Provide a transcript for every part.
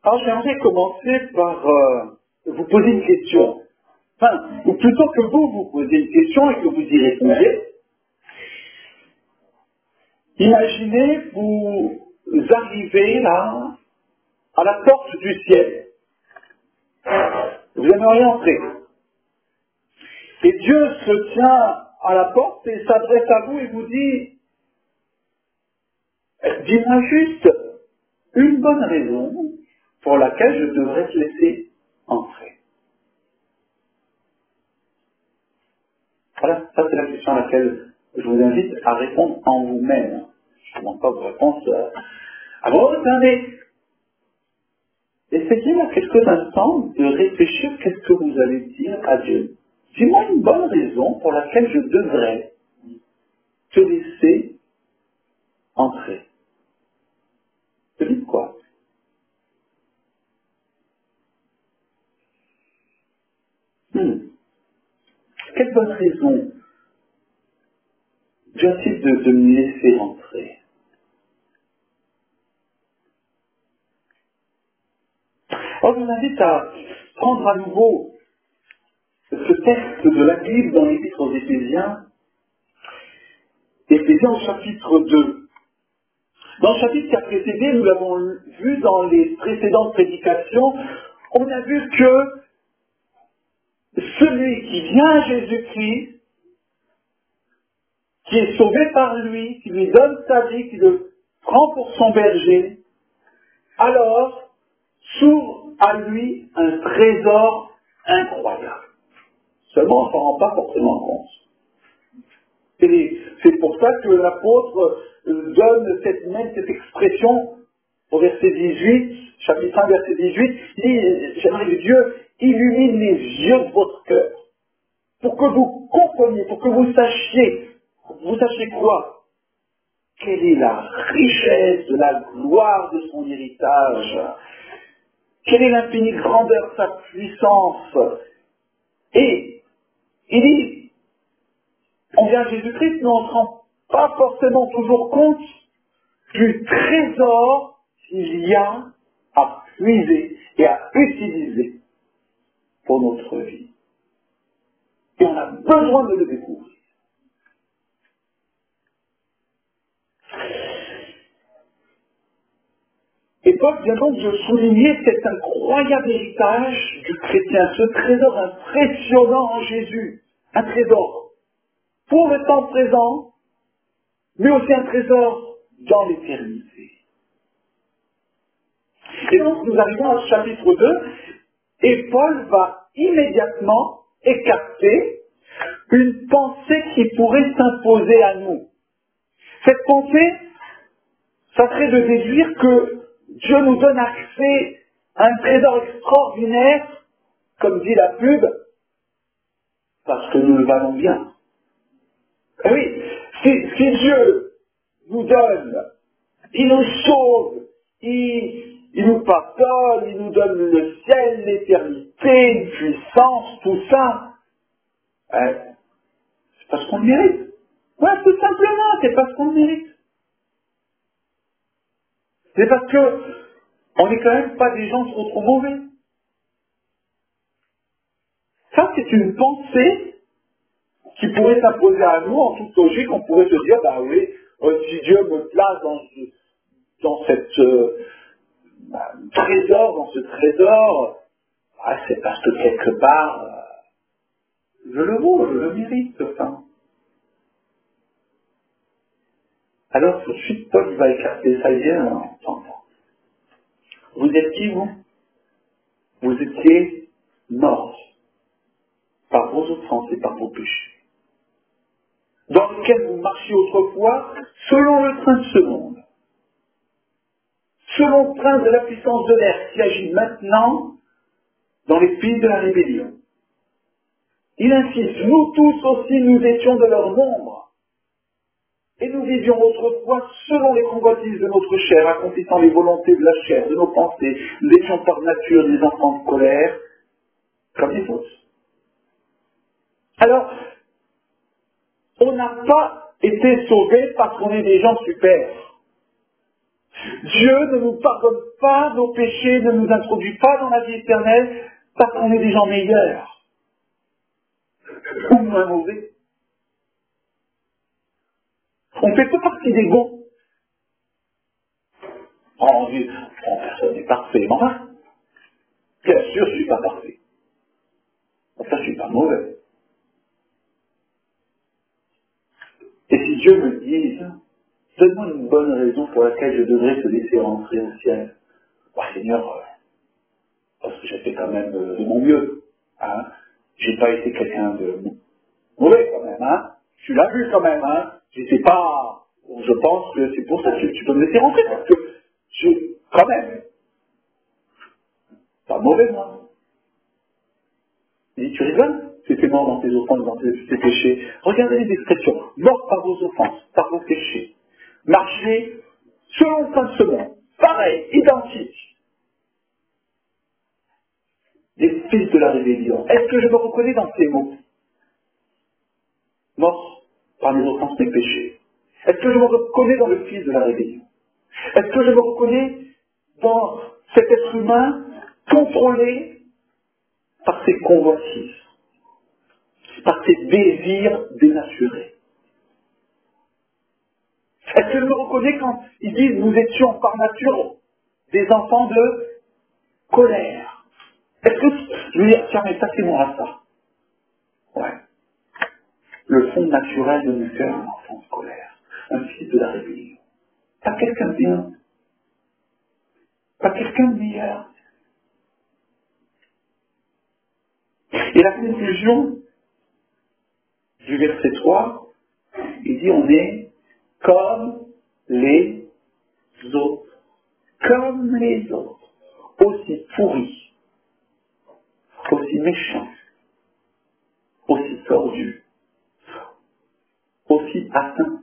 Alors j'aimerais commencer par vous poser une question. Enfin, ou plutôt que vous posez une question et que vous y répondez. Imaginez, vous arrivez là, à la porte du ciel. Vous aimeriez entrer. Et Dieu se tient à la porte et s'adresse à vous et vous dit, dis-moi juste une bonne raison pour laquelle je devrais te laisser entrer. Voilà, ça c'est la question à laquelle je vous invite à répondre en vous-même. Je ne demande pas vos réponses à votre mais essayez à quelques instants de réfléchir qu'est-ce que vous allez dire à Dieu. Dis-moi une bonne raison pour laquelle je devrais te laisser entrer. Te dites quoi? Quelle bonne raison Dieu a-t-il de me laisser entrer? Alors je vous invite à prendre à nouveau ce texte de la Bible dans l'Épître aux Éphésiens, Éphésiens au chapitre 2. Dans le chapitre qui a précédé, nous l'avons vu dans les précédentes prédications, on a vu que celui qui vient à Jésus-Christ, qui est sauvé par lui, qui lui donne sa vie, qui le prend pour son berger, alors s'ouvre à lui un trésor incroyable. Seulement, on ne s'en rend pas forcément compte. Et c'est pour ça que l'apôtre donne cette expression au verset 18, chapitre 1, verset 18, il dit, j'aimerais que Dieu illumine les yeux de votre cœur, pour que vous compreniez, pour que vous sachiez quoi? Quelle est la richesse de la gloire de son héritage? Quelle est l'infinie grandeur de sa puissance? Et il dit, on vient à Jésus-Christ, mais on ne se rend pas forcément toujours compte du trésor qu'il y a à puiser et à utiliser pour notre vie. Et on a besoin de le découvrir. Et Paul vient donc de souligner cet incroyable héritage du chrétien, ce trésor impressionnant en Jésus. Un trésor pour le temps présent, mais aussi un trésor dans l'éternité. Et donc nous arrivons au chapitre 2, et Paul va immédiatement écarter une pensée qui pourrait s'imposer à nous. Cette pensée, ça serait de déduire que Dieu nous donne accès à un trésor extraordinaire, comme dit la pub, parce que nous le valons bien. Et oui, si Dieu nous donne, il nous sauve, il nous pardonne, il nous donne le ciel, l'éternité, une puissance, tout ça, c'est parce qu'on le mérite. Ouais, tout simplement, c'est parce qu'on le mérite. C'est parce que on n'est quand même pas des gens trop mauvais. Ça, c'est une pensée qui pourrait s'imposer à nous en toute logique. On pourrait se dire, bah oui, si Dieu me place dans cette trésor, dans ce trésor, c'est parce que quelque part, je le vaux, je le mérite, ça. Alors tout de suite, Paul va écarter ça hier en entendant. Vous êtes qui, vous? Vous étiez morts par vos offenses et par vos péchés, dans lequel vous marchiez autrefois selon le train de ce monde, selon le train de la puissance de l'air qui agit maintenant dans les pays de la rébellion. Il insiste, nous tous aussi nous étions de leur nombre, et nous vivions autrefois selon les convoitises de notre chair, accomplissant les volontés de la chair, de nos pensées. Nous étions par nature des enfants de colère, comme les autres. Alors, on n'a pas été sauvés parce qu'on est des gens super. Dieu ne nous pardonne pas nos péchés, ne nous introduit pas dans la vie éternelle parce qu'on est des gens meilleurs ou moins mauvais. On ne fait pas partie des bons. On dit, personne n'est parfait. Mais enfin, bien sûr, je ne suis pas parfait. Enfin, je ne suis pas mauvais. Et si Dieu me dit, donne-moi une bonne raison pour laquelle je devrais te laisser rentrer au ciel. Bah, Seigneur, parce que j'ai fait quand même de mon mieux. Hein. J'ai pas été quelqu'un de mauvais quand même. Hein. Tu l'as vu quand même. Hein. J'étais pas... Je pense que c'est pour ça que tu peux me laisser rentrer. Parce que je... Quand même. Pas mauvais, moi. Il dit, tu rigoles? C'était mort dans tes offenses, dans tes péchés. Regardez les expressions. Mort par vos offenses, par vos péchés. Marcher selon le principe. Pareil, identique. Des fils de la rébellion. Est-ce que je me reconnais dans ces mots? Mort par mes offenses, mes péchés. Est-ce que je me reconnais dans le fils de la rébellion? Est-ce que je me reconnais dans cet être humain contrôlé par ses convoitises, par ses désirs dénaturés? Est-ce que je me reconnais quand ils disent nous étions par nature des enfants de colère? Est-ce que je veux dire, tiens, mais ça c'est moi ça? Ouais. Le fond naturel de mon cœur, un enfant de colère, un fils de la rébellion. Pas quelqu'un de bien, pas quelqu'un de meilleur. Et la conclusion du verset 3, il dit on est comme les autres. Comme les autres. Aussi pourris, aussi méchants, aussi tordus, aussi atteints,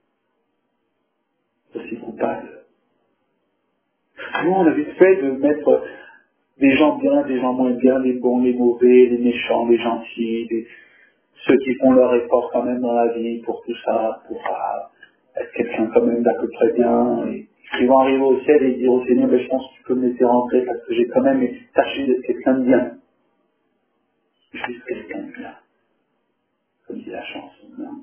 aussi coupables. Nous, on a vite fait de mettre des gens bien, des gens moins bien, les bons, les mauvais, les méchants, les gentils, ceux qui font leur effort quand même dans la vie pour tout ça, pour être quelqu'un quand même d'à peu près bien. Et ils vont arriver au ciel et dire au Seigneur, je pense que tu peux me laisser rentrer parce que j'ai quand même tâché d'être quelqu'un de bien. Je suis quelqu'un de bien, comme dit la chanson. Non.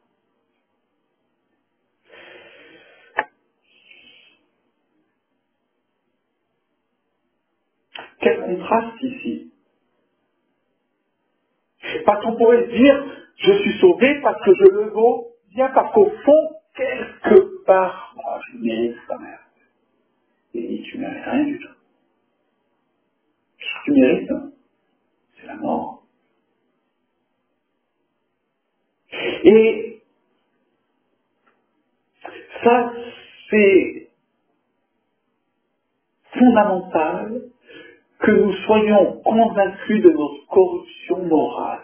Quel contraste ici. Parce qu'on pourrait se dire, je suis sauvé parce que je le vaux bien, parce qu'au fond, quelque part, je mérite quand même. Et tu mérites rien du tout. Ce que tu mérites, c'est la mort. Et ça, c'est fondamental que nous soyons convaincus de notre corruption morale.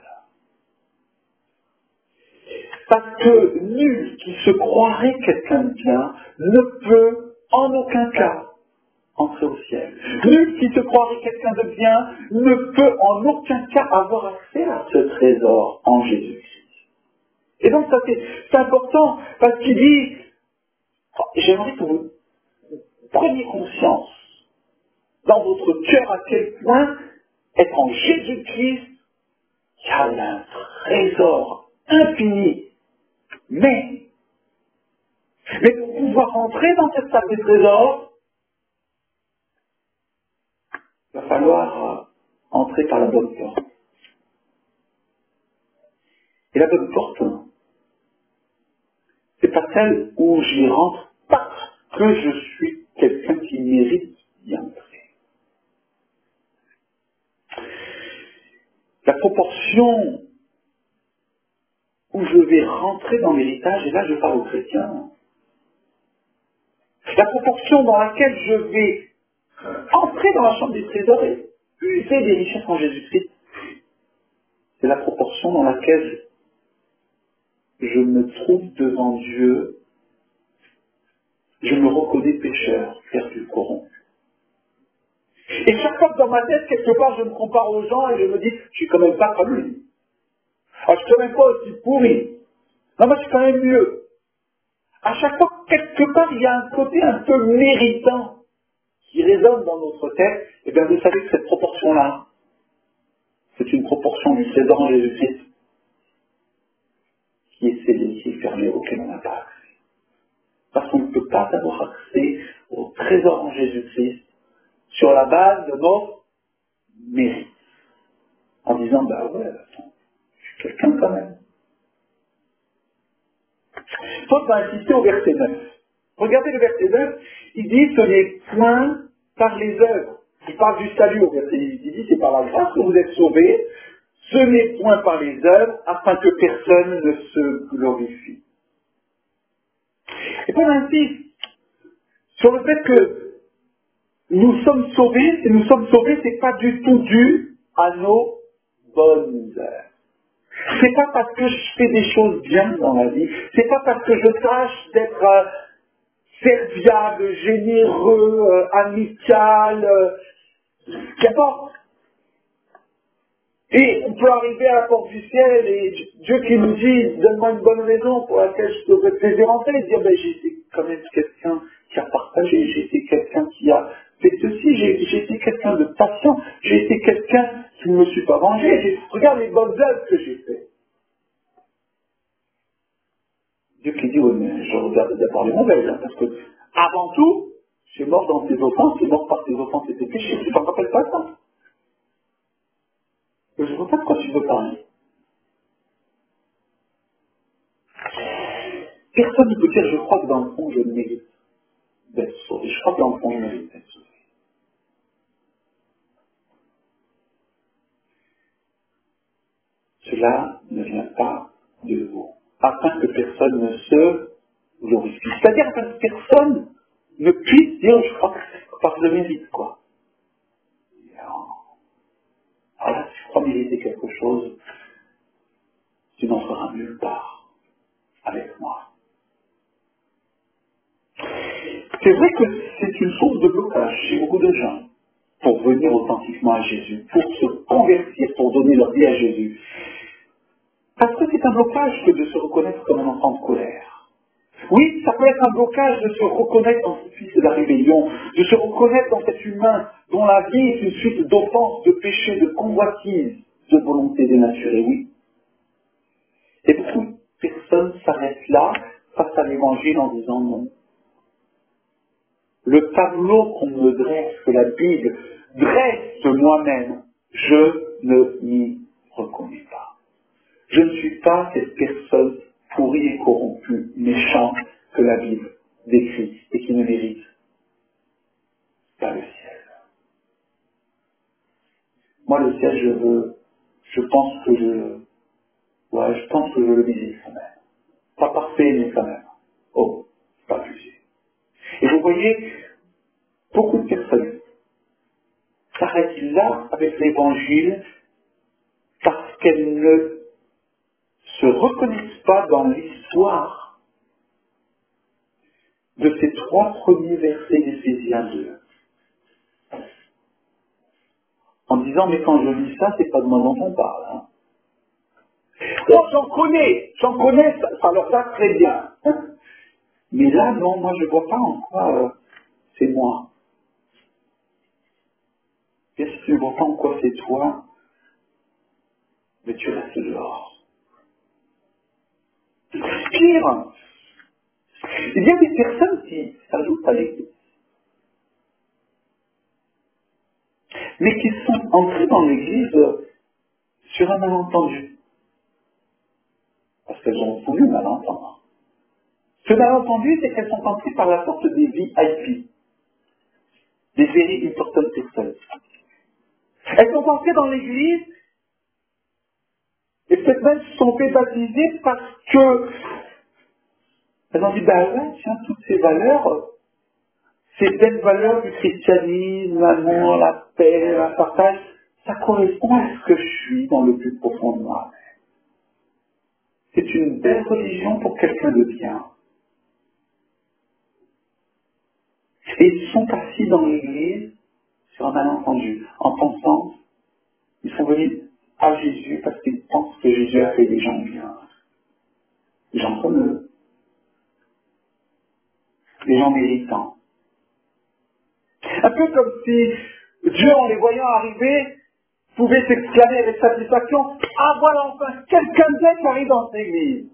Parce que nul qui se croirait quelqu'un de bien ne peut en aucun cas entrer au ciel. Nul qui se croirait quelqu'un de bien ne peut en aucun cas avoir accès à ce trésor en Jésus-Christ. Et donc ça c'est important parce qu'il dit, j'aimerais que vous preniez conscience dans votre cœur à quel point être en Jésus-Christ, il y a un trésor infini. Mais pour pouvoir entrer dans cette salle des trésors, il va falloir entrer par la bonne porte. Et la bonne porte, c'est pas celle où j'y rentre parce que je suis quelqu'un qui mérite d'y entrer. La proportion où je vais rentrer dans l'héritage, et là je parle aux chrétiens, la proportion dans laquelle je vais entrer dans la chambre des trésors et user des richesses en Jésus-Christ, c'est la proportion dans laquelle je me trouve devant Dieu, je me reconnais pécheur, perdu, corrompu. Et chaque fois que dans ma tête, quelque part, je me compare aux gens et je me dis, je suis quand même pas comme lui. Je suis quand même pas aussi pourri. Non, moi, je suis quand même mieux. À chaque fois, quelque part, il y a un côté un peu méritant qui résonne dans notre tête, et bien vous savez que cette proportion-là, c'est une proportion du trésor en Jésus-Christ qui est scellé, qui est fermé, auquel on n'a pas accès. Parce qu'on ne peut pas avoir accès au trésor en Jésus-Christ sur la base de nos mérites. En disant, bah ouais, attends, je suis quelqu'un quand même. Paul va insister au verset 9. Regardez le verset 9, il dit, ce n'est point par les œuvres. Il parle du salut au verset 10. Il dit, c'est par la grâce que vous êtes sauvés. Ce n'est point par les œuvres, afin que personne ne se glorifie. Et Paul insiste sur le fait que nous sommes sauvés, si nous sommes sauvés, c'est pas du tout dû à nos bonnes œuvres. C'est pas parce que je fais des choses bien dans la vie, c'est pas parce que je tâche d'être serviable, généreux, amical, qu'importe. Et on peut arriver à la porte du ciel et Dieu qui nous dit, donne-moi une bonne raison pour laquelle je devrais te laisser rentrer, et dire, ben j'ai été quand même quelqu'un qui a partagé, j'ai été quelqu'un qui a fait ceci, j'ai été quelqu'un de patient, j'ai été quelqu'un qui ne me suis pas vengé, regarde les bonnes œuvres que j'ai faites. Dieu qui dit, oui, mais je regarde d'abord les mauvaises, hein, parce que, avant tout, je suis mort dans tes offenses, tu es mort par tes offenses et tes péchés, tu ne t'en rappelles pas ça? Je ne vois pas de quoi tu veux parler. Personne ne peut dire, je crois que dans le fond, je mérite d'être sauvé. Je crois que dans le fond, je mérite d'être sauvé. Cela ne vient pas de vous, afin que personne ne se glorifie. C'est-à-dire afin que personne ne puisse dire, je crois que c'est par le mérite, quoi. Alors, si tu crois mériter quelque chose, tu n'en feras nulle part avec moi. C'est vrai que c'est une source de blocage chez beaucoup de gens pour venir authentiquement à Jésus, pour se convertir, pour donner leur vie à Jésus. Parce que c'est un blocage que de se reconnaître comme un enfant de colère. Oui, ça peut être un blocage de se reconnaître dans ce fils de la rébellion, de se reconnaître dans cet humain dont la vie est une suite d'offenses, de péchés, de convoitises, de volonté dénaturée, oui. Et beaucoup de personnes s'arrêtent là, face à l'évangile, en disant non. Le tableau qu'on me dresse, que la Bible dresse de moi-même, je ne m'y reconnais pas. Je ne suis pas cette personne pourrie et corrompue, méchante que la Bible décrit et qui ne mérite pas le ciel. Moi, le ciel, je pense que je pense que je le visite quand même. Pas parfait, mais quand même. Oh, pas jugé. Et vous voyez, beaucoup de personnes s'arrêtent là avec l'évangile parce qu'elles ne se reconnaissent pas dans l'histoire de ces 3 premiers versets d'Éphésiens 2. En disant, mais quand je lis ça, c'est pas de moi dont on parle. Hein. Oh, j'en connais, ça leur va très bien. Mais là, non, moi je vois pas en quoi c'est moi. Et si tu ne vois pas en quoi c'est toi, mais tu restes dehors. Pire, il y a des personnes qui s'ajoutent à l'église, mais qui sont entrées dans l'église sur un malentendu. Parce qu'elles ont voulu malentendre. Ce malentendu, c'est qu'elles sont entrées par la porte des VIP, des very important persons. Elles sont entrées dans l'église, et peut-être même se sont fait baptiser parce que elles ont dit, ben ouais, tiens, toutes ces valeurs, ces belles valeurs du christianisme, l'amour, la paix, le partage, ça correspond à ce que je suis dans le plus profond de moi. C'est une belle religion pour quelqu'un de bien. Et ils sont assis dans l'église sur un malentendu, en pensant, ils sont venus à Jésus parce qu'ils pensent que Jésus a fait des gens bien. Des gens comme eux. les gens méritants. Un peu comme si Dieu, en les voyant arriver, pouvait s'exclamer avec satisfaction: ah voilà enfin quelqu'un de bien qui arrive dans cette église.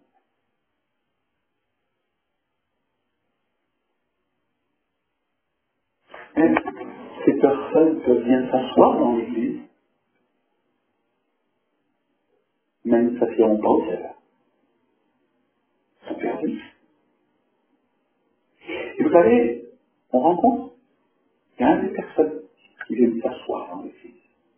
Et ces personnes peuvent bien s'asseoir dans l'église, mais elles ne s'assieront pas au ciel. Ils sont perdus. Et vous savez, on rencontre, il y a des personnes qui viennent s'asseoir dans l'église.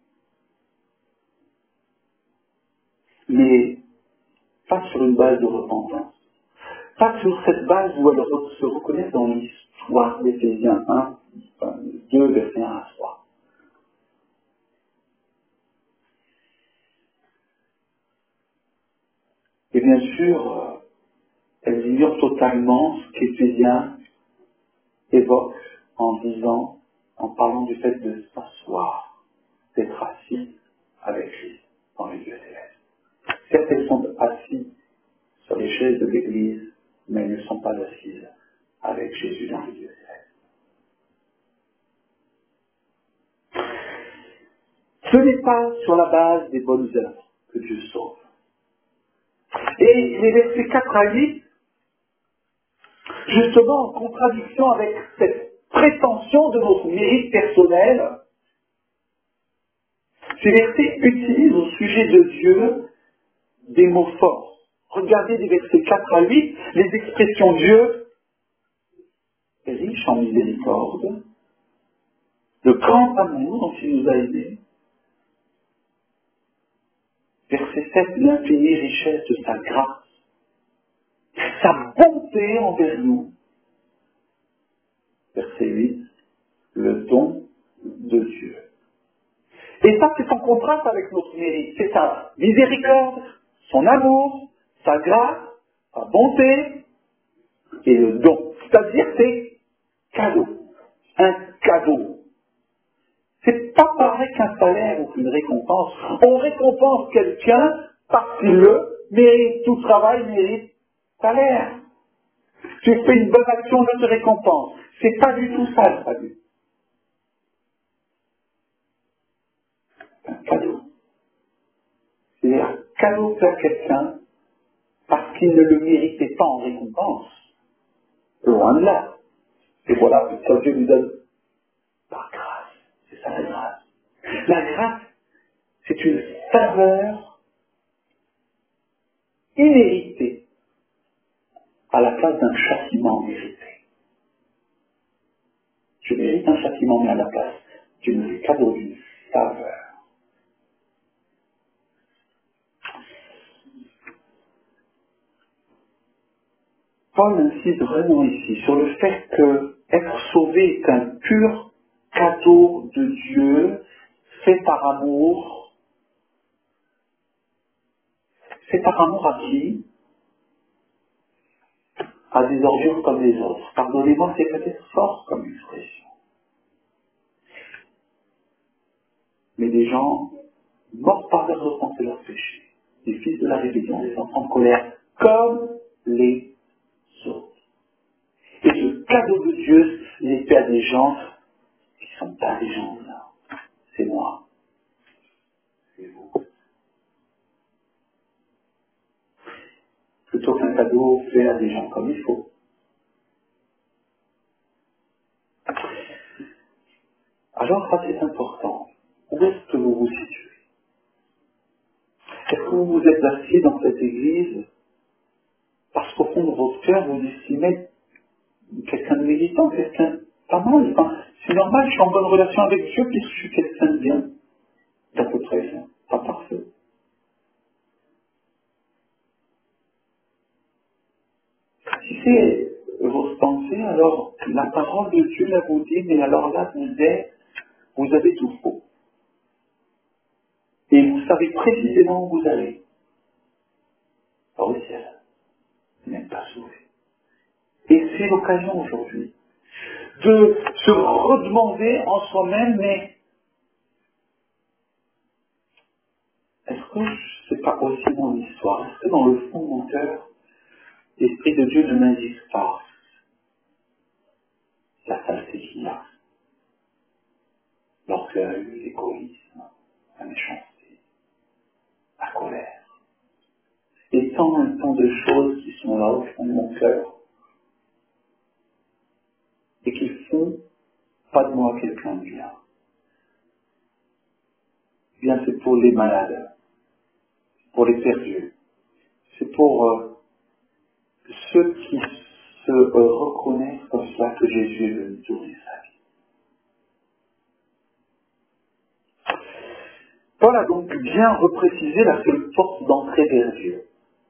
Mais pas sur une base de repentance. Pas sur cette base où elles se reconnaissent dans l'histoire d'Éphésiens 1, 2, verset 1 à 3. Et bien sûr, elles ignorent totalement ce qu'Éphésiens évoque en disant, en parlant du fait de s'asseoir, d'être assis avec lui dans les lieux célestes. Certes, elles sont assises sur les chaises de l'Église, mais elles ne sont pas assises avec Jésus dans les lieux célestes. Ce n'est pas sur la base des bonnes œuvres que Dieu sauve. Et les versets 4 à 8, justement en contradiction avec cette prétention de notre mérite personnel, ces versets utilisent au sujet de Dieu des mots forts. Regardez les versets 4 à 8, les expressions Dieu est riche en miséricorde, de grand amour dont il nous a aimés. Verset 7, l'infinie richesse de sa grâce, sa bonté envers nous. Verset 8, le don de Dieu. Et ça, c'est en contraste avec notre mérite. C'est sa miséricorde, son amour, sa grâce, sa bonté et le don. C'est-à-dire, c'est cadeau. Un cadeau. C'est pas pareil qu'un salaire ou qu'une récompense. On récompense quelqu'un parce qu'il le mérite. Tout travail mérite salaire. Tu fais une bonne action, je te récompense. C'est pas du tout ça le salut. C'est un cadeau. C'est un cadeau faire quelqu'un parce qu'il ne le méritait pas en récompense. Loin de là. Et voilà ce que Dieu nous donne par grâce. C'est ça la grâce. La grâce, c'est une faveur imméritée à la place d'un châtiment mérité. Je mérite un châtiment, mais à la place d'une cadeau, d'une faveur. Paul insiste vraiment ici sur le fait que être sauvé est un pur cadeau de Dieu, fait par amour. Fait par amour à qui? À des ordures comme les autres. Pardonnez-moi, c'est peut-être fort comme expression. Mais des gens morts par leurs offenses et leurs péchés, des fils de la rébellion, des enfants de colère, comme les autres. Et ce cadeau de Dieu n'est fait à des gens qui ne sont pas des gens là. C'est moi, c'est vous. Plutôt qu'un cadeau fait à des gens comme il faut. Alors ça c'est important. Où est-ce que vous vous situez? Est-ce que vous vous êtes assis dans cette église parce qu'au fond de votre cœur vous estimez quelqu'un de méritant, quelqu'un pas mal. Enfin, c'est normal, je suis en bonne relation avec Dieu puisque je suis quelqu'un de bien, d'à peu près bien, pas parfait. Si c'est votre pensée, alors la parole de Dieu là vous dit, mais alors là vous avez tout faux. Et vous savez précisément où vous allez. Pas au ciel. Vous n'êtes pas sauvé. Et c'est l'occasion aujourd'hui de se redemander en soi-même, mais est-ce que c'est pas aussi mon histoire? Est-ce que dans le fond de mon cœur, l'Esprit de Dieu ne m'indique pas la saleté qu'il y a. L'orgueil, l'égoïsme, la méchanceté, la colère. Et tant et tant de choses qui sont là au fond de mon cœur et qui font pas de moi quelqu'un de bien. Bien, c'est pour les malades, pour les perdus. C'est pour ceux qui se reconnaissent comme cela que Jésus est venu tourner sa vie. Paul a donc bien reprécisé la seule porte d'entrée vers Dieu.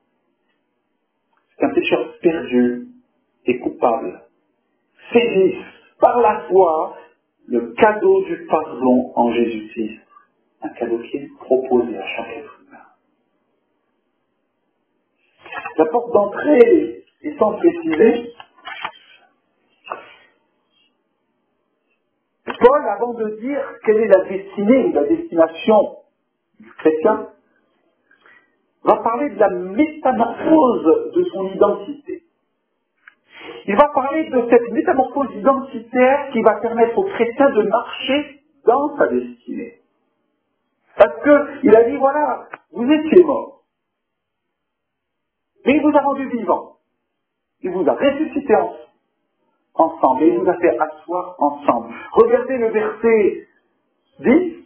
Qu'un pécheur perdu et coupable saisisse par la foi le cadeau du pardon en Jésus-Christ. Un cadeau qui est proposé à chaque être humain. La porte d'entrée étant précisée, Paul, avant de dire quelle est la destinée ou la destination du chrétien, va parler de la métamorphose de son identité. Il va parler de cette métamorphose identitaire qui va permettre au chrétien de marcher dans sa destinée. Parce qu'il a dit, voilà, vous étiez mort, mais il vous a rendu vivant. Il vous a ressuscité ensemble, et il vous a fait asseoir ensemble. Regardez le verset 10.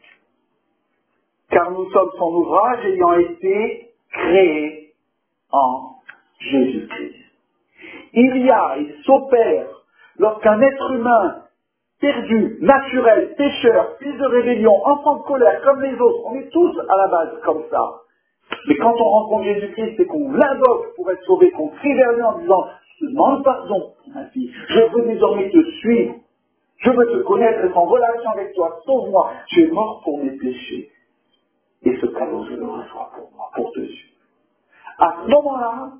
Car nous sommes son ouvrage ayant été créés en Jésus-Christ. Il s'opère, lorsqu'un être humain perdu, naturel, pécheur, fils de rébellion, enfant de colère, comme les autres, on est tous à la base comme ça. Mais quand on rencontre Jésus-Christ et qu'on l'invoque pour être sauvé, qu'on crie vers lui en disant « Je te demande pardon, ma fille, je veux désormais te suivre, je veux te connaître, être en relation avec toi, sauve-moi, tu es mort pour mes péchés. » Et ce cadeau, je le reçois pour moi, pour te suivre. À ce moment-là,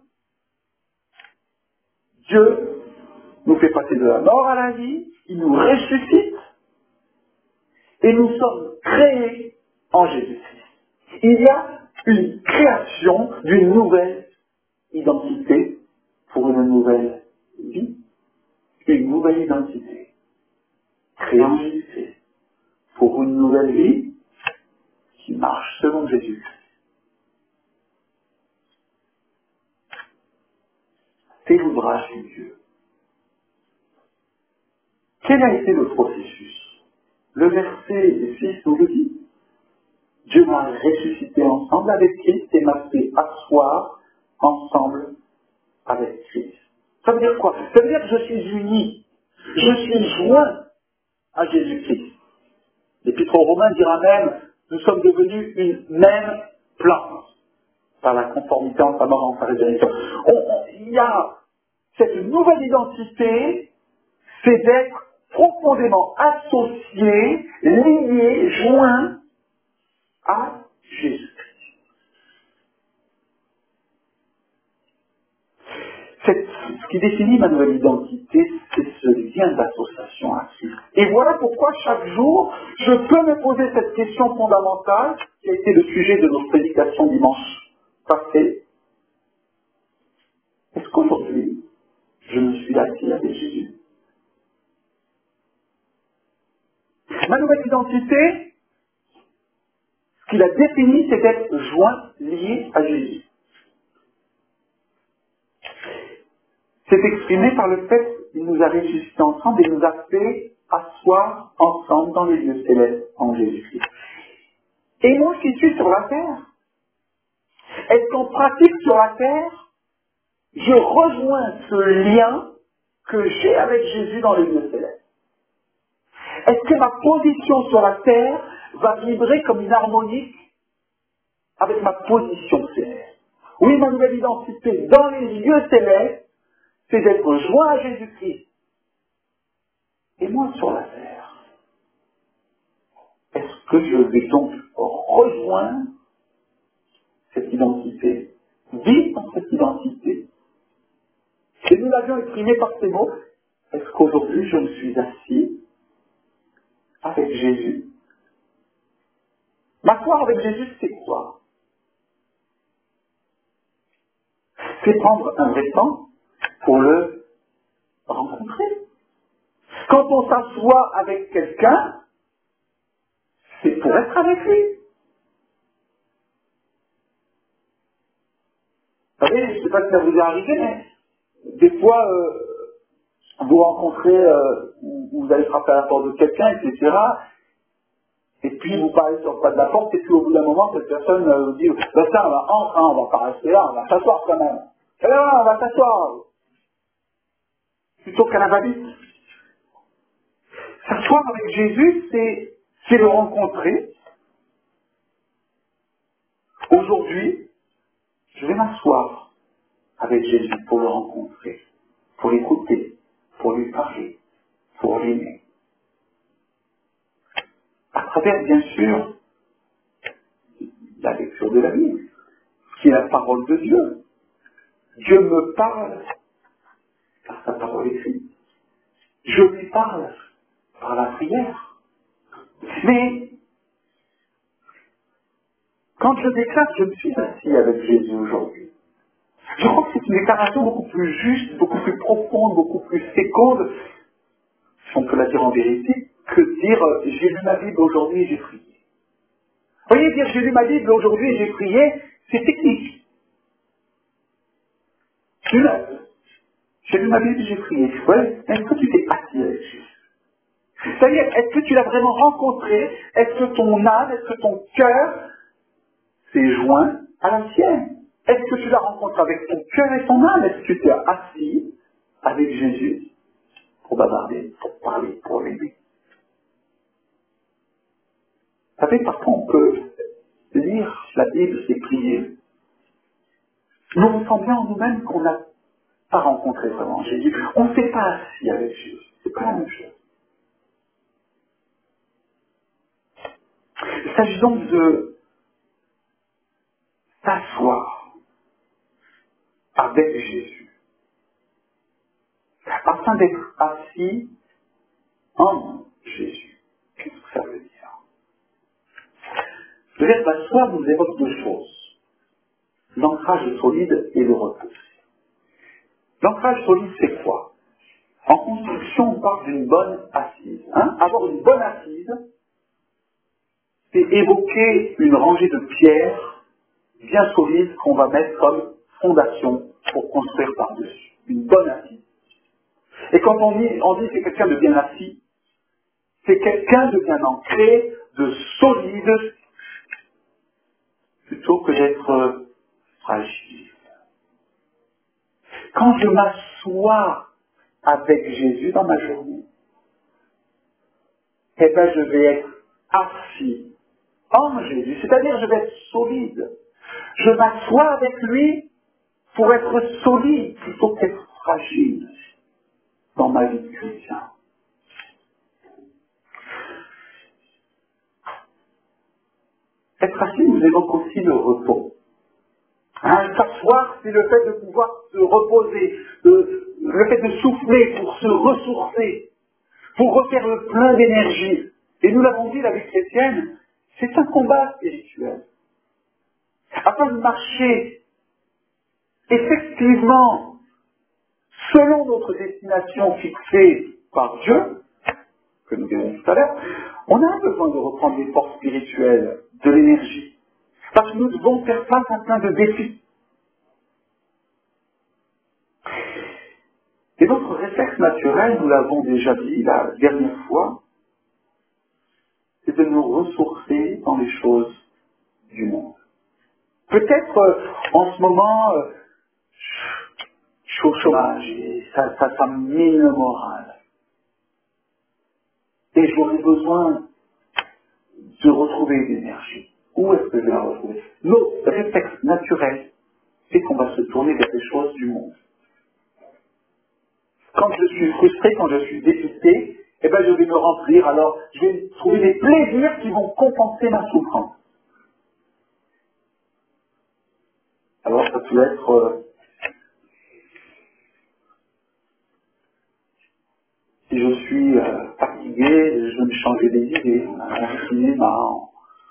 Dieu nous fait passer de la mort à la vie, il nous ressuscite, et nous sommes créés en Jésus-Christ. Il y a une création d'une nouvelle identité pour une nouvelle vie, une nouvelle identité créée en Jésus-Christ pour une nouvelle vie qui marche selon Jésus-Christ. C'est l'ouvrage de Dieu. Quel a été le processus? Le verset 6 nous le dit. Dieu m'a ressuscité ensemble avec Christ et m'a fait asseoir ensemble avec Christ. Ça veut dire quoi? Ça veut dire que je suis uni. Je suis joint à Jésus-Christ. L'Épître aux Romains dira même, nous sommes devenus une même plante par la conformité en sa mort, en sa résurrection. Il y a cette nouvelle identité, c'est d'être profondément associé, lié, joint à Jésus-Christ. Ce qui définit ma nouvelle identité, c'est ce lien d'association à Christ. Et voilà pourquoi chaque jour, je peux me poser cette question fondamentale, qui a été le sujet de notre prédication dimanche passé. Est-ce qu'aujourd'hui, je me suis assis avec Jésus? Ma nouvelle identité, ce qu'il a défini, c'est d'être joint, lié à Jésus. C'est exprimé par le fait qu'il nous a ressuscités ensemble et nous a fait asseoir ensemble dans les lieux célestes en Jésus-Christ. Et moi qui suis sur la terre, est-ce qu'en pratique sur la terre, je rejoins ce lien que j'ai avec Jésus dans les lieux célestes? Est-ce que ma position sur la terre va vibrer comme une harmonique avec ma position céleste? Oui, ma nouvelle identité dans les lieux célestes, c'est d'être joint à Jésus-Christ. Et moi sur la terre, est-ce que je vais donc rejoindre cette identité, vivre dans cette identité? Et nous l'avions exprimé par ces mots. Est-ce qu'aujourd'hui je me suis assis avec Jésus? M'asseoir avec Jésus, c'est quoi? C'est prendre un vrai temps pour le rencontrer. Quand on s'assoit avec quelqu'un, c'est pour être avec lui. Vous savez, je ne sais pas si ça vous est arrivé, mais des fois, vous rencontrez, vous allez frapper à la porte de quelqu'un, etc. Et puis vous parlez sur le pas de la porte, et puis au bout d'un moment, cette personne vous dit, ben ça, on va pas rester là, on va s'asseoir quand même. Et là, on va s'asseoir. Plutôt qu'à la va-vite. S'asseoir avec Jésus, c'est le rencontrer. Aujourd'hui, je vais m'asseoir avec Jésus pour le rencontrer, pour l'écouter, pour lui parler, pour l'aimer. À travers, bien sûr, la lecture de la Bible, qui est la parole de Dieu. Dieu me parle par sa parole écrite. Je lui parle par la prière. Mais quand je déclare que je me suis assis avec Jésus aujourd'hui, je crois que c'est une déclaration beaucoup plus juste, beaucoup plus profonde, beaucoup plus féconde, si on peut la dire en vérité, que dire j'ai lu ma Bible aujourd'hui et j'ai prié. Vous voyez, dire j'ai lu ma Bible aujourd'hui et j'ai prié, c'est technique. J'ai lu ma Bible et j'ai prié. Ouais, est-ce que tu t'es assis avec Jésus? C'est-à-dire, est-ce que tu l'as vraiment rencontré? Est-ce que ton âme, est-ce que ton cœur s'est joint à la sienne? Est-ce que tu la rencontres avec ton cœur et ton âme? Est-ce que tu t'es assis avec Jésus pour bavarder, pour parler, pour l'aimer? Vous savez, parfois on peut lire la Bible et prier. Nous on sent bien en nous-mêmes qu'on n'a pas rencontré vraiment Jésus. On ne s'est pas assis avec Jésus. C'est pas la même chose. Il s'agit donc de s'asseoir avec Jésus, afin d'être assis en Jésus. Qu'est-ce que ça veut dire? Le verbe asseoir nous évoque deux choses. L'ancrage solide et le repos. L'ancrage solide, c'est quoi? En construction, on parle d'une bonne assise. Avoir une bonne assise, c'est évoquer une rangée de pierres bien solides qu'on va mettre comme fondation pour construire par-dessus. Une bonne assise. Et quand on dit c'est quelqu'un de bien assis, c'est quelqu'un de bien ancré, de solide, plutôt que d'être fragile. Quand je m'assois avec Jésus dans ma journée, eh bien je vais être assis en Jésus, c'est-à-dire je vais être solide. Je m'assois avec lui pour être solide plutôt qu'être fragile dans ma vie de chrétien. Être assis nous évoque aussi le repos. S'asseoir, c'est le fait de pouvoir se reposer, le fait de souffler pour se ressourcer, pour refaire le plein d'énergie. Et nous l'avons dit, la vie chrétienne, c'est un combat spirituel. Afin de marcher effectivement selon notre destination fixée par Dieu, que nous verrons tout à l'heure, on a besoin de reprendre les forces spirituelles, de l'énergie. Parce que nous devons faire face à plein de défis. Et notre réflexe naturel, nous l'avons déjà dit la dernière fois, c'est de nous ressourcer dans les choses du monde. Peut-être en ce moment, je suis au chômage et ça me mine le moral. Et j'aurais besoin de retrouver l'énergie. Où est-ce que je vais la retrouver? Notre réflexe naturel, c'est qu'on va se tourner vers les choses du monde. Quand je suis frustré, quand je suis dépité, eh ben je vais me remplir, alors je vais trouver des plaisirs qui vont compenser ma souffrance. Alors ça peut être, si je suis fatigué, je vais me changer des idées, en cinéma, en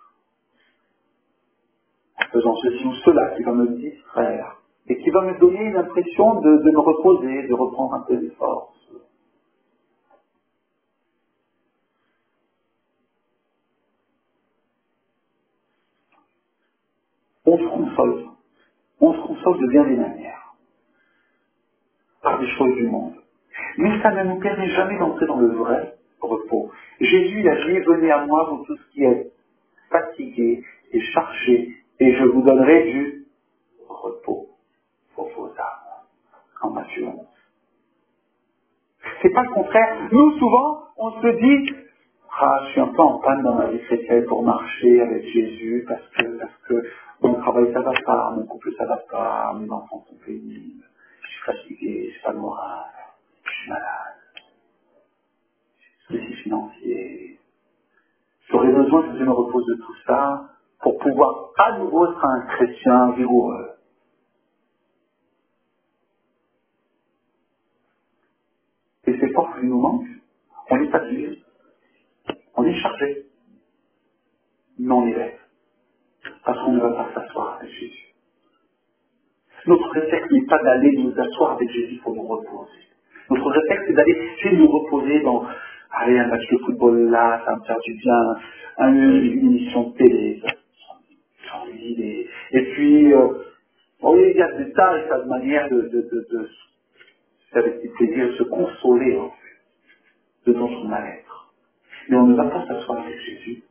faisant ceci ou cela, qui va me distraire, et qui va me donner l'impression de me reposer, de reprendre un peu de force. On se console. On se console de bien des manières. Par des choses du monde. Mais ça ne nous permet jamais d'entrer dans le vrai repos. Jésus a dit, venez à moi, vous tous qui êtes fatigués et chargés, et je vous donnerai du repos pour vos âmes. En Matthieu 11. C'est pas le contraire. Nous, souvent, on se dit, je suis un peu en panne dans ma vie chrétienne pour marcher avec Jésus parce que mon travail ça va pas, mon couple ça va pas, mes enfants sont pénibles, je suis fatigué, j'ai pas le moral, je suis malade, soucis financiers. J'aurais besoin que je me repose de tout ça pour pouvoir à nouveau être un chrétien vigoureux. Et c'est force qui nous manque. On est fatigué, on est chargé, mais on est bête. Parce qu'on ne va pas s'asseoir avec Jésus. Notre réflexe n'est pas d'aller nous asseoir avec Jésus pour nous reposer. Notre réflexe, c'est d'aller essayer de nous reposer dans, allez, un match de football là, ça va me faire du bien, une émission de télé, ça me dit des... Et puis, oui, il y a des tas et tas de manières de avec plaisir, de se consoler, en fait, de notre mal-être. Mais on ne va pas s'asseoir avec Jésus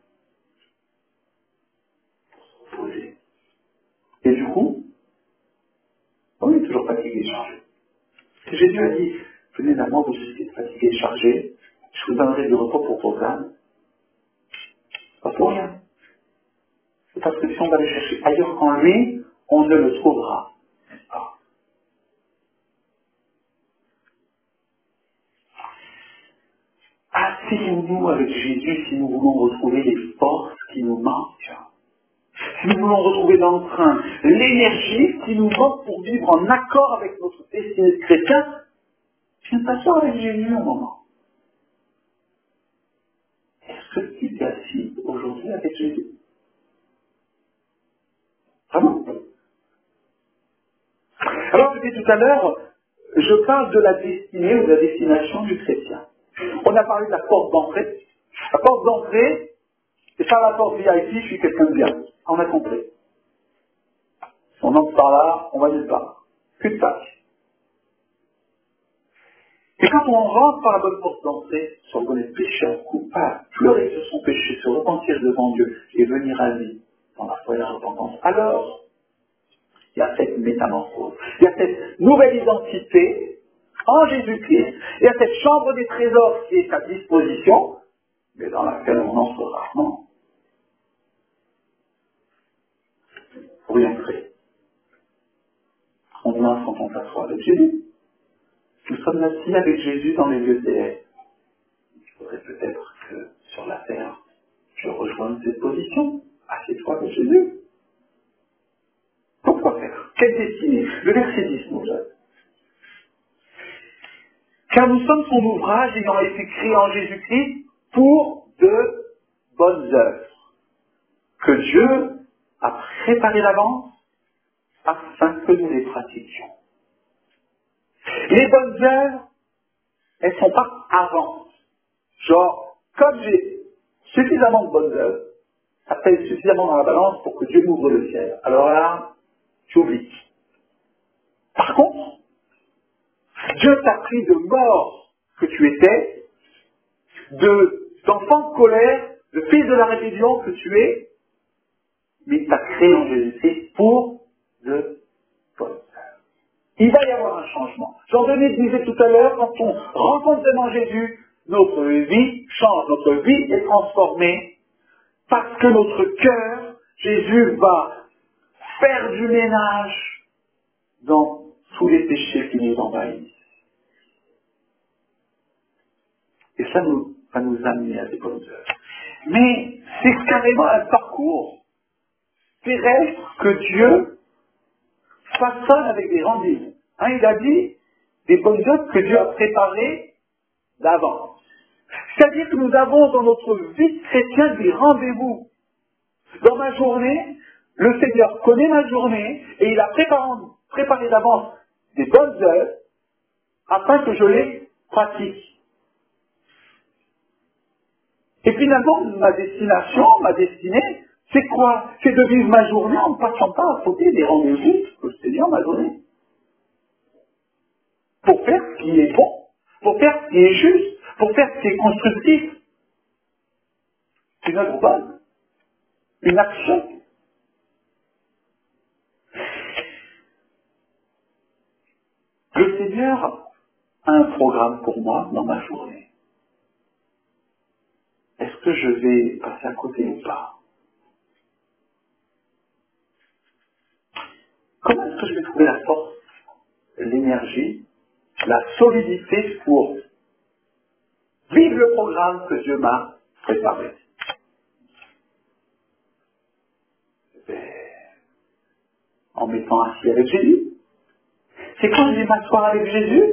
pour se reposer. Et du coup, on est toujours fatigué et chargé. Jésus a dit, venez à moi, vous qui êtes fatigués et chargés, je vous donnerai du repos pour vos âmes. Pas pour rien. C'est parce que si on va le chercher ailleurs qu'en lui, on ne le trouvera. N'est-ce pas? Asseyons-nous avec Jésus si nous voulons retrouver les forces qui nous manquent. Si nous voulons retrouver l'entrain, l'énergie qui nous manque pour vivre en accord avec notre destinée de chrétien, viens t'asseoir avec Jésus un moment. Est-ce que tu es assis aujourd'hui avec Jésus? Vraiment? Alors, je disais tout à l'heure, je parle de la destinée ou de la destination du chrétien. On a parlé de la porte d'entrée. La porte d'entrée, c'est pas la porte VIP, je suis quelqu'un de bien. On a compris. On entre par là, on va nulle part. Plus de place. Et quand on rentre par la bonne porte d'entrée, se reconnaître pécheur, coupable, pleurer sur son péché, se repentir devant Dieu et venir à lui dans la foi et la repentance, alors il y a cette métamorphose, il y a cette nouvelle identité en Jésus-Christ, il y a cette chambre des trésors qui est à disposition, mais dans laquelle on entre rarement pour y entrer. On entre quand on s'assoit avec Jésus. Nous sommes assis avec Jésus dans les lieux célestes. Il faudrait peut-être que sur la terre, je rejoigne cette position. Assieds-toi avec Jésus. Pourquoi faire? Quelle destinée? Le verset 10 nous donne. Car nous sommes son ouvrage ayant été créé en Jésus-Christ pour de bonnes œuvres que Dieu a préparées d'avance afin que nous les pratiquions. Les bonnes œuvres, elles ne sont pas avant. Genre, comme j'ai suffisamment de bonnes œuvres, ça pèse suffisamment dans la balance pour que Dieu m'ouvre le ciel. Alors là, tu oublies. Par contre, Dieu t'a pris de mort que tu étais, d'enfant de colère, de fils de la rébellion que tu es, mais il t'a créé en Jésus-Christ pour de bonnes œuvres. Il va y avoir un changement. Jean-Denis disait tout à l'heure, quand on rencontre vraiment Jésus, notre vie change, notre vie est transformée, parce que notre cœur, Jésus va faire du ménage dans tous les péchés qui nous envahissent. Et ça va nous amener à des bonnes œuvres. Mais c'est carrément un parcours terrestre que Dieu façonne avec des rendez-vous. Il a dit des bonnes œuvres que Dieu a préparées d'avance. C'est-à-dire que nous avons dans notre vie chrétienne des rendez-vous. Dans ma journée, le Seigneur connaît ma journée et il a préparé d'avance des bonnes œuvres afin que je les pratique. Et finalement, ma destination, ma destinée, C'est quoi? C'est de vivre ma journée en ne passant pas à côté des rendez-vous que le Seigneur m'a donnés. Pour faire ce qui est bon, pour faire ce qui est juste, pour faire ce qui est constructif. C'est notre base, une action. Le Seigneur a un programme pour moi dans ma journée. Est-ce que je vais passer à côté ou pas? Comment est-ce que je vais trouver la force, l'énergie, la solidité pour vivre le programme que Dieu m'a préparé? Ben, en m'étant assis avec Jésus. C'est quand je vais m'asseoir avec Jésus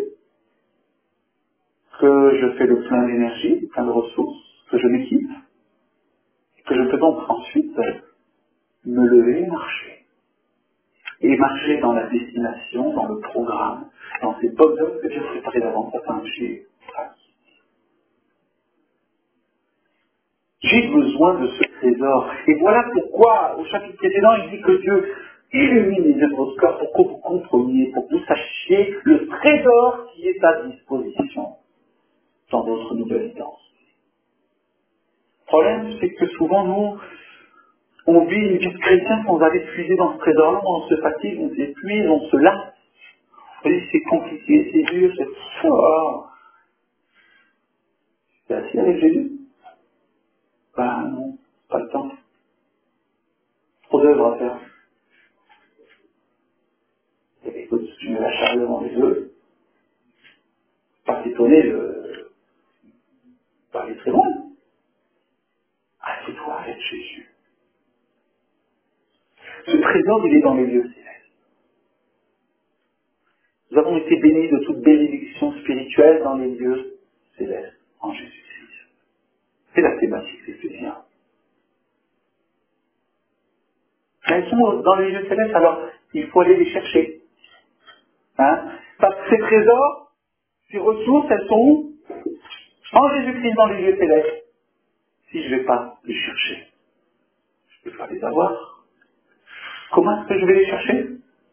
que je fais le plein d'énergie, le plein de ressources, que je m'équipe, que je peux donc ensuite me lever et marcher. Et marcher dans la destination, dans le programme, dans ces bonnes œuvres que Dieu a préparées d'avance afin que j'ai besoin de ce trésor. Et voilà pourquoi, au chapitre précédent, il dit que Dieu illumine les œuvres de cœur pour que vous compreniez, pour que vous sachiez le trésor qui est à disposition dans votre nouvelle identité. Le problème, c'est que souvent, nous, on vit une vie de chrétien sans aller puiser dans ce trésor-là, on se fatigue, on s'épuise, on se lasse. On dit c'est compliqué, c'est dur, c'est fort. C'est assis avec Jésus? Ben non, pas le temps. Trop d'œuvres à faire. Et écoute, tu mets la charge devant les yeux, pas s'étonner pas aller très loin. Assieds-toi avec Jésus. Ce trésor, il est dans les lieux célestes. Nous avons été bénis de toute bénédiction spirituelle dans les lieux célestes, en Jésus-Christ. C'est la thématique des Éphésiens. Elles sont dans les lieux célestes, alors il faut aller les chercher. Hein? Parce que ces trésors, ces ressources, elles sont où? En Jésus-Christ dans les lieux célestes. Si je ne vais pas les chercher, je ne vais pas les avoir. Comment est-ce que je vais les chercher?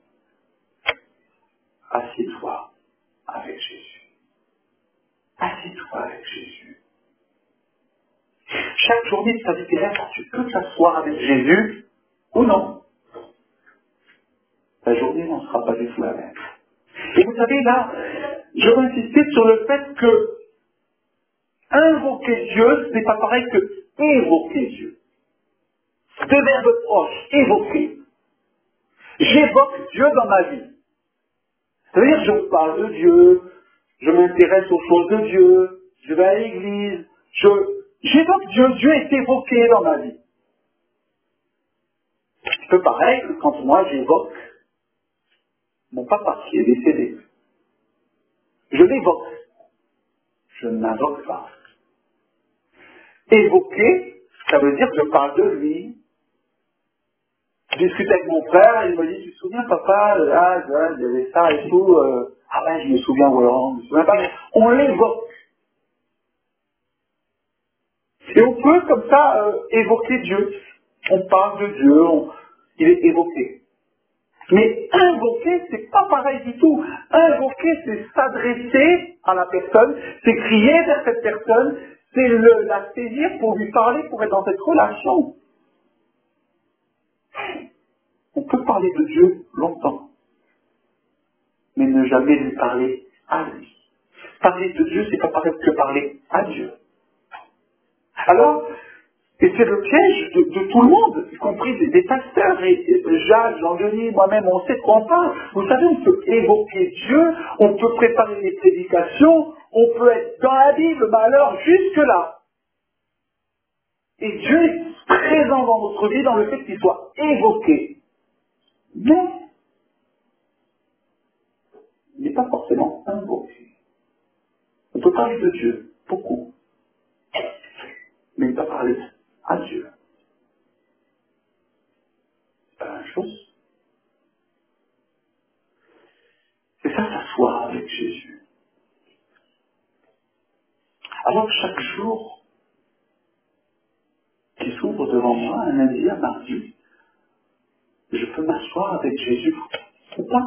Assieds-toi avec Jésus. Assieds-toi avec Jésus. Chaque journée de ta vie terrestre, tu peux t'asseoir avec Jésus ou non. Ta journée n'en sera pas du tout la même. Et vous savez, là, je veux insister sur le fait que invoquer Dieu, ce n'est pas pareil que évoquer Dieu. Deux verbes proches, évoquer. J'évoque Dieu dans ma vie. C'est-à-dire, je parle de Dieu, je m'intéresse aux choses de Dieu, je vais à l'église, j'évoque Dieu, Dieu est évoqué dans ma vie. C'est un peu pareil que quand moi j'évoque mon papa qui est décédé. Je l'évoque, je ne l'invoque pas. Évoquer, ça veut dire que je parle de lui. Je discute avec mon frère, il me dit, tu te souviens papa, là, il y avait ça et tout, ah ben je me souviens, ou alors, je me souviens pas, mais on l'évoque. Et on peut comme ça évoquer Dieu. On parle de Dieu, il est évoqué. Mais invoquer, c'est pas pareil du tout. Invoquer, c'est s'adresser à la personne, c'est crier vers cette personne, c'est la saisir pour lui parler, pour être dans cette relation. On peut parler de Dieu longtemps, mais ne jamais lui parler à lui. Parler de Dieu, c'est pas pareil que parler à Dieu. Alors, et c'est le piège de tout le monde, y compris des pasteurs, et Jacques, Jean-Denis, moi-même, on sait de quoi on parle. Vous savez, on peut évoquer Dieu, on peut préparer des prédications, on peut être dans la Bible, mais alors jusque-là. Et Dieu est présent dans notre vie dans le fait qu'il soit évoqué. Mais il n'est pas forcément invoqué. On peut parler de Dieu, beaucoup, mais ne pas parler à Dieu. C'est pas la même chose. C'est ça, s'asseoir avec Jésus. Alors chaque jour qui s'ouvre devant devant moi un lundi, un mardi, je peux m'asseoir avec Jésus ou pas.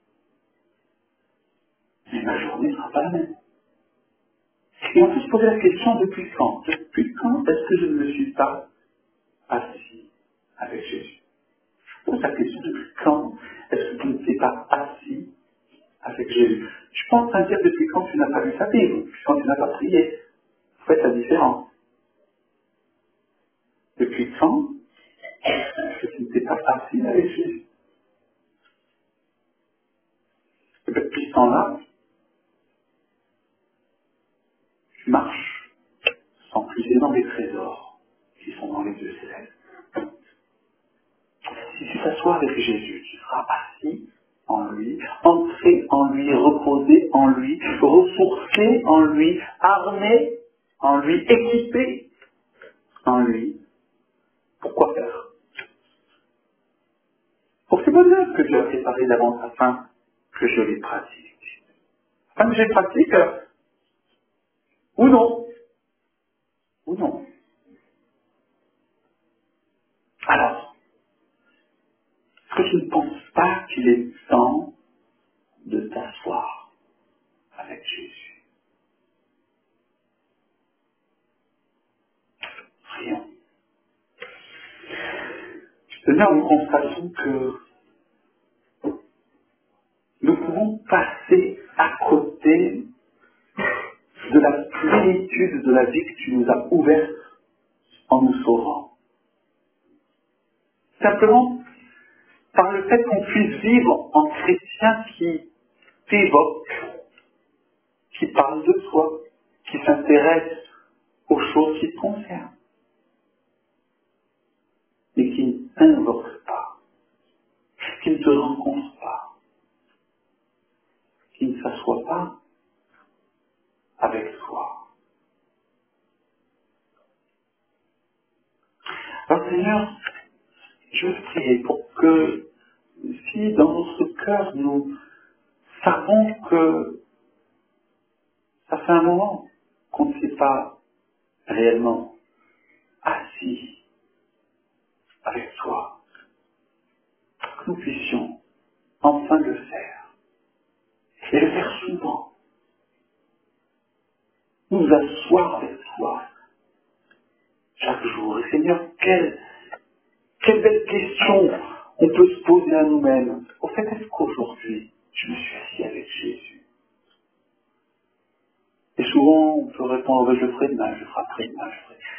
Mais ma journée ne sera pas la même. Et on peut se poser la question, depuis quand? Depuis quand est-ce que je ne me suis pas assis avec Jésus? Je pose la question, depuis quand est-ce que tu ne t'es pas assis avec Jésus? Je pense à dire depuis quand tu n'as pas lu ta Bible, depuis quand tu n'as pas prié. Faites la différence. Depuis quand est-ce que tu ne t'es pas assis avec Jésus? Et bien, depuis ce temps-là, tu marches sans puiser dans les trésors qui sont dans les lieux célestes. Si tu t'assois avec Jésus, tu seras assis en lui, ancré en lui, reposé en lui, ressourcé en lui, armé en lui, équipé en lui. Pourquoi faire? Pour ces bonnes œuvres que Dieu a préparées d'avance afin que je les pratique. Afin que je les pratique, ou non. Ou non. Alors, est-ce que tu ne penses pas qu'il est temps de t'asseoir avec Jésus? Prions. Seigneur, nous constatons que nous pouvons passer à côté de la plénitude de la vie que tu nous as ouverte en nous sauvant. Simplement par le fait qu'on puisse vivre en chrétien qui t'évoque, qui parle de toi, qui s'intéresse aux choses qui te concernent, et qui n'invoque pas, qui ne te rencontre pas, qui ne s'assoit pas avec toi. Alors Seigneur, je veux te prier pour que si dans notre cœur nous savons que ça fait un moment qu'on ne s'est pas réellement assis avec toi, que nous puissions enfin le faire, et le faire souvent, nous asseoir avec toi chaque jour. Et Seigneur, quelle belle question on peut se poser à nous-mêmes. Au fait, est-ce qu'aujourd'hui, je me suis assis avec Jésus? Et souvent, on peut répondre, je le ferai demain, je le ferai après-demain, je le ferai.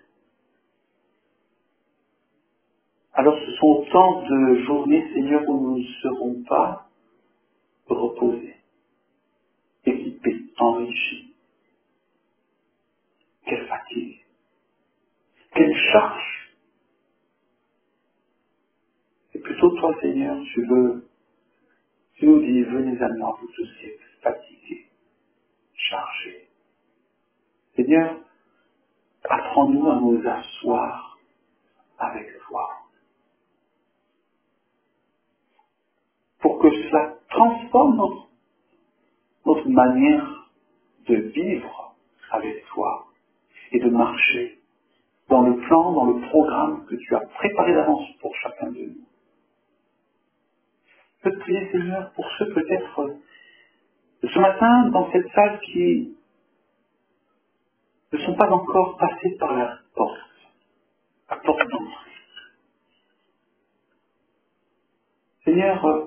Alors ce sont autant de journées, Seigneur, où nous ne serons pas reposés, équipés, enrichis. Quelle fatigue, quelle charge. Et plutôt toi, Seigneur, tu nous dis, venez à moi, vous tous qui êtes fatigués, chargés. Seigneur, apprends-nous à nous asseoir avec toi, pour que cela transforme notre manière de vivre avec toi et de marcher dans le plan, dans le programme que tu as préparé d'avance pour chacun de nous. Je peux te prier, Seigneur, pour ceux peut-être ce matin dans cette salle qui ne sont pas encore passés par la porte d'entrée. Seigneur,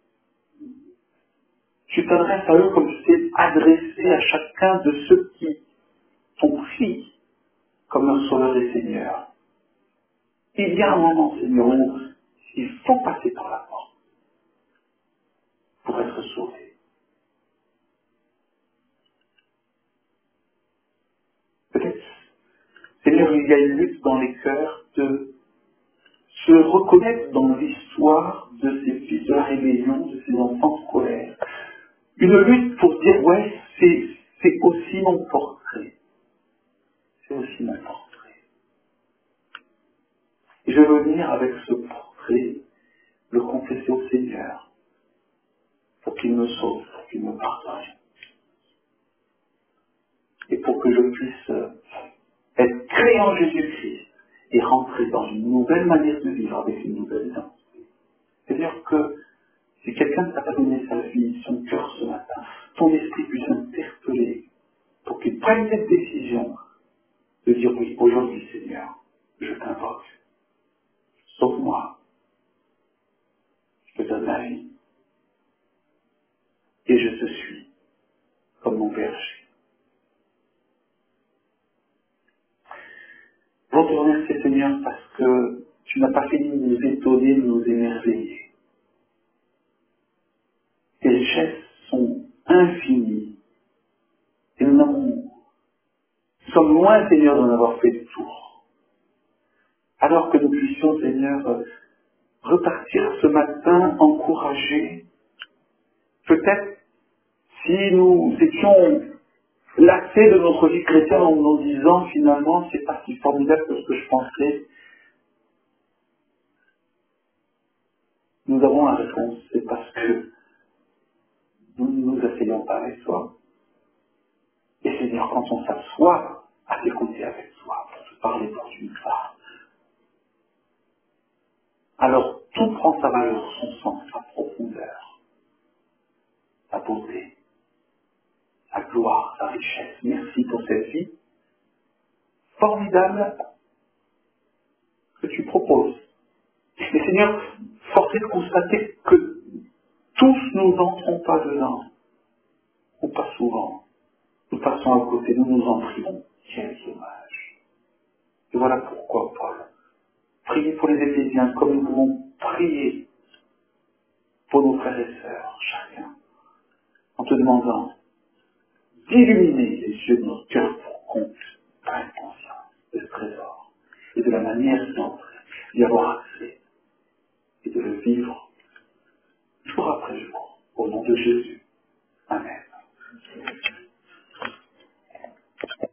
tu t'adresses à eux comme tu t'es adressé à chacun de ceux qui t'ont pris comme leur sauveur et Seigneur. Il y a un moment, Seigneur, où il faut passer par la porte pour être sauvé. Peut-être, Seigneur, il y a une lutte dans les cœurs de se reconnaître dans l'histoire de ces fils de la rébellion, de ces enfants de colère. Une lutte pour dire, ouais, c'est aussi mon portrait. C'est aussi mon portrait. Et je veux venir avec ce portrait, le confesser au Seigneur, pour qu'il me sauve, pour qu'il me pardonne. Et pour que je puisse être créé en Jésus-Christ et rentrer dans nouvelle manière de vivre avec une nouvelle identité. C'est-à-dire que si quelqu'un t'a pas donné sa vie, son cœur ce matin, ton esprit puisse interpeller pour qu'il prenne cette décision de dire oui, aujourd'hui Seigneur, je t'invoque, sauve-moi, je te donne ma vie et je te suis comme mon berger. Je te remercie Seigneur parce que tu n'as pas fini de nous étonner, de nous émerveiller. Tes richesses sont infinies et nous sommes loin Seigneur d'en avoir fait le tour. Alors que nous puissions Seigneur repartir ce matin encouragés, peut-être si nous étions lassés de notre vie chrétienne en nous disant finalement c'est pas si formidable que ce que je pensais, nous avons la réponse, c'est parce que nous ne nous asseyons pas avec toi. Et Seigneur, quand on s'assoit à t'écouter avec toi, pour te parler dans une part, alors tout prend sa valeur, son sens, sa profondeur, sa beauté, sa gloire, sa richesse. Merci pour cette vie formidable que tu proposes. Et Seigneur, force est de constater que tous nous n'entrons pas dedans, ou pas souvent. Nous passons à côté, nous nous en privons. Quel dommage. Et voilà pourquoi Paul priez pour les Éphésiens comme nous voulons prier pour nos frères et sœurs, chacun, en te demandant d'illuminer les yeux de notre cœur pour qu'on prenne conscience de ce trésor et de la manière d'y avoir accès et de le vivre jour après jour, au nom de Jésus.